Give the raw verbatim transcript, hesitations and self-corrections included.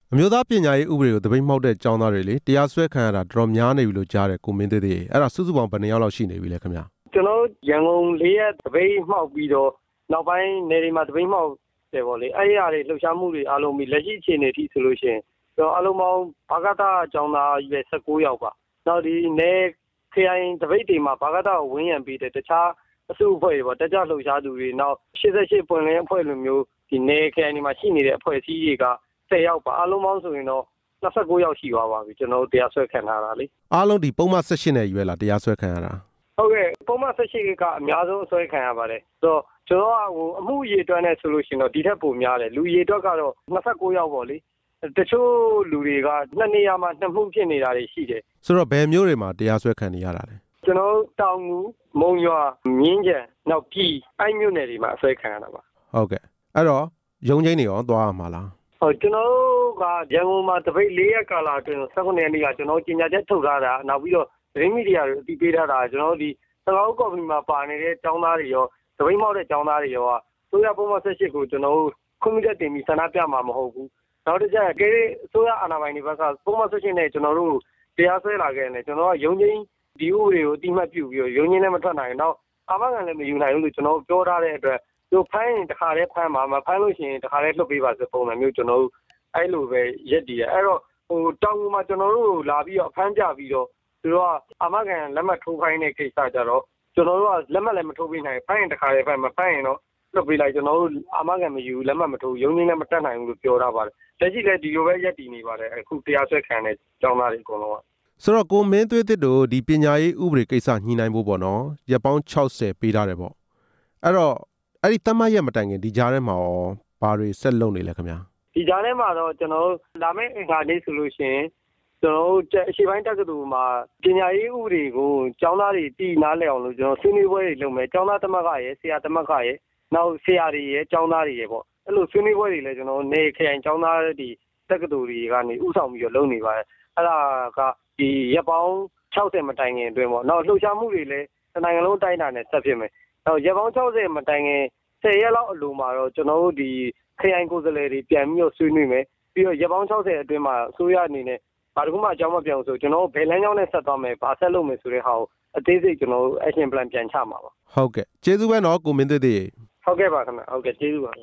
အမျိုးသားပညာရေးဥပဒေကိုတပိတ်မှောက်တဲ့ကျောင်းသားတွေလေတရားစွဲခံရတာတော်တော်များနေပြီလို့ကြားတယ်ကိုမင်းသေးသေးအဲ့ဒါစုစုပေါင်းဘယ်နှစ်ယောက်လောက်ရှိနေပြီလဲခင်ဗျာကျွန်တော်ရန်ကုန်လေးရက်တပိတ်မှောက်ပြီးတော့နောက်ပိုင်းနေဒီမှာတပိတ်မှောက်တယ်ပေါ့လေအဲ့ဒီအရာတွေလှုပ်ရှားမှုတွေအားလုံးပြီးလက်ရှိအခြေအနေထိဆိုလို့ရှိရင်ကျွန်တော်အားလုံးပေါင်းဘာကတာကျောင်းသားရွယ်၁၉ယောက်ပါနောက်ဒီနေခရိုင်တပိတ်တွေမှာဘာကတာကိုဝင်းရံပြီးတဲ့တခြားအစုအဖွဲ့တွေပေါ့တက်ကြလှုပ်ရှားသူတွေနောက်၈၈ပွင့်လင်းအဖွဲ့လိုမျိုးဒီနေခရိုင်တွေမှာရှိနေတဲ့အဖွဲ့အစည်းတွေက၁၀ယောက်ပါအားလုံးပေါင်းဆိုရင်တော့၂၉ယောက်ရှိသွားပါပြီကျွန်တော်တို့တရားစွဲခံထားတာလေအားလုံးဒီပုံမှန်၁၈နဲ့ရွယ်လာတရားစွဲခံရတာဟုတ်ကဲ့ပုံမှန်၁၈ကအများဆုံးအစွဲခံရပါတယ်ဆိုတော့ကျွန်တော်ကဟိုအမှုရေတွက်နဲ့ဆိုလို့ရှိရင်တော့ဒီထက်ပိုများတယ်လူရေတွက်ကတော့၂၉ယောက်ပေါ့လေတချို့လူတွေကနှစ်နေရာမှာနှစ်မှုဖြစ်နေတာတွေရှိတယ်ဆိုတော့ဘယ်မျိုးတွေမှာတရားစွဲခံနေရတာလဲကျွန်တော်တောင်ငူမုံရွာမြင်းကြံနောက်ပြည်အဲ့မြို့နယ်တွေမှာအစွဲခံရတာပါဟုတ်ကဲ့အဲ့တော့ရုံးချင်းတွေရောသွားရမှာလားဟုတ်ကျွန်တော်ကရန်ကုန်မှာတပိတ်၄ရက်ကာလအတွင်း၁၉ရက်နေ့ကကျွန်တော်ကြီးညာချက်ထုတ်ထားတာနောက်ပြီးတော့သတင်းမီဒီယာတွေအသိပေးထားတာကျွန်တော်ဒီသကောက်ကော်ဖီမှာပါနေတဲ့ကျောင်းသားတွေရောတပိတ်မောက်တဲ့ကျောင်းသားတွေရောဆိုရပုံမှန်၁၈ကိုကျွန်တော်ကွန်ပျူတာတင်ပြီးဆန္ဒပြမှာမဟုတ်ဘူးနောက်တစ်ချက်ကဲဆိုရအာဏာပိုင်တွေဘက်ကပုံမှန်၁၈နဲ့ကျွန်တော်တို့တရားစွဲလာခဲ့တယ်ကျွန်တော်ကရုံးချင်းဒီဥပဒေကိုအတိမတ်ပြုပြီးရုံးချင်းလည်းမထွက်နိုင်တော့အာမခံလည်းမယူနိုင်ဘူးလို့ကျွန်တော်ပြောထားတဲ့အတွက်သူဖိုင်းရင်တခါတည်းဖမ်းမှာမဖမ်းလို့ရှိရင်တခါတည်းလွတ်ပေးပါဆိုပုံစံမျိုးကျွန်တော်တို့အဲ့လိုပဲရက်တည်ရအဲ့တော့ဟိုတောင်မှာကျွန်တော်တို့လာပြီးတော့ဖမ်းကြပြီးတော့သူတို့ကအာမခံလက်မှတ်ထိုးခိုင်းတဲ့ကိစ္စကြတော့ကျွန်တော်တို့ကလက်မှတ်လည်းမထိုးပေးနိုင်ဖိုင်းရင်တခါတည်းဖမ်းမဖမ်းရင်တော့လွတ်ပေးလိုက်ကျွန်တော်တို့အာမခံမယူလက်မှတ်မထိုးရုံးချင်းလည်းမတက်နိုင်ဘူးလို့ပြောထားပါတယ်လက်ရှိလည်းဒီလိုပဲရက်တည်နေပါတယ်အခုတရားစွဲခံတဲ့ကျောင်းသားတွေအကုန်လုံးကဆိုတော့ကိုမင်းသွေးတစ်တို့ဒီပညာရေးဥပဒေကိစ္စညှိနှိုင်းဖို့ပေါ့နော်ရက်ပေါင်း၆၀ပေးထားတယ်ပေါ့အဲ့တော့အဲ့ဒီတမတ်ရက်မတိုင်ခင်ဒီကြားထဲမှာရောဘာတွေဆက်လုပ်နေလဲခင်ဗျာဒီကြားထဲမှာတော့ကျွန်တော်တို့လာမယ့်အင်္ဂါနေ့ဆိုလို့ရှိရင်ကျွန်တော်တို့အရှိပိုင်းတက္ကသိုလ်မှာပညာရေးဥပဒေကိုကျောင်းသားတွေတည်နားလည်အောင်လို့ကျွန်တော်ဆွေးနွေးပွဲတွေလုပ်မယ်ကျောင်းသားသမဂ္ဂရဲ့ဆရာသမဂ္ဂရဲ့နောက်ဆရာတွေရဲ့ကျောင်းသားတွေရဲ့ပေါ့အဲ့လိုဆွေးနွေးပွဲတွေလည်းကျွန်တော်နေခရိုင်ကျောင်းသားတွေတက္ကသိုလ်တွေကနေဥဆောင်ပြီးတော့လုပ်နေပါတယ်အဲ့ဒါကဒီရက်ပေါင်း၆၀မတိုင်ခင်အတွင်းပေါ့နောက်လှုပ်ရှားမှုတွေလည်းနိုင်ငံလုံးတိုင်းတာနဲ့ဆက်ဖြစ်မယ်နောက်ရက်ပေါင်း၆၀မတိုင်ခင်၁၀ရက်လောက်အလိုမှာတော့ကျွန်တော်တို့ဒီခရိုင်ကိုယ်စားလှယ်တွေပြန်ပြီးတော့ဆွေးနွေးမယ်ပြီးတော့ရက်ပေါင်း၆၀အတွင်းမှာအစိုးရအနေနဲ့ဘာတခုမှအကြောင်းမပြောင်းဆိုကျွန်တော်တို့ဘယ်လမ်းကြောင်းနဲ့ဆက်သွားမယ်ဘာဆက်လုပ်မယ်ဆိုတဲ့ဟာကိုအသေးစိတ်ကျွန်တော်တို့ action plan ပြန်ချမှာပါဟုတ်ကဲ့ကျေးဇူးပဲနော်ကိုမင်းသေးသေးဟုတ်ကဲ့ပါခင်ဗျဟုတ်ကဲ့ကျေးဇူးပါ